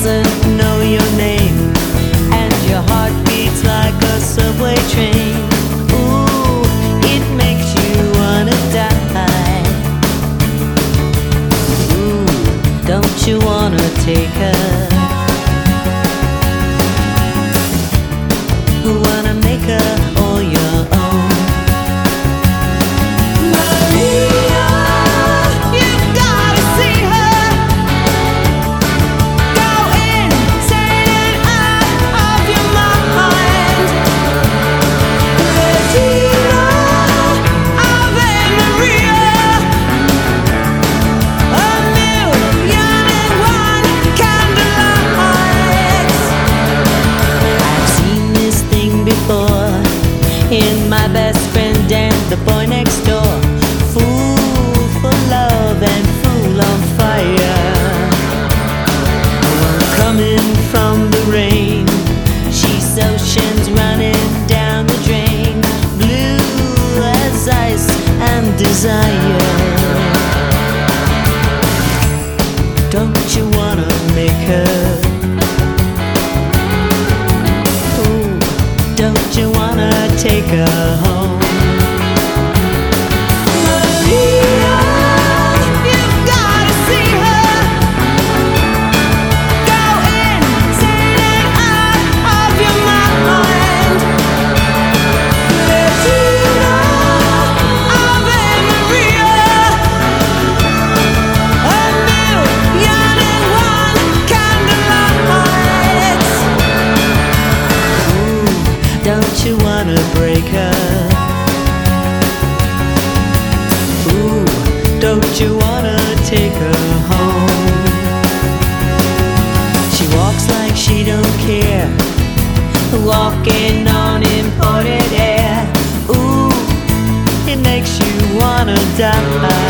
doesn't know your name, and your heart beats like a subway train. Ooh, it makes you wanna die. Ooh, don't you wanna take her? Wanna make her all your own. Maria, you've gotta see her. Go insane and out of your mind. Regina, Ave Maria, a million and one candlelights. I've seen this thing before in my best friend and the boy next door. Fool for love and fool on fire. One coming from the rain, she's oceans running down the drain. Blue as ice and desire. Don't you wanna make her? Don't you wanna take her home? Maria, you've gotta see her. Go insane and out of your mind. Regina, Ave Maria, a million and one candlelights. Don't you wanna break her? Ooh, don't you wanna take her home? She walks like she don't care, walking on imported air. Ooh, it makes you wanna die.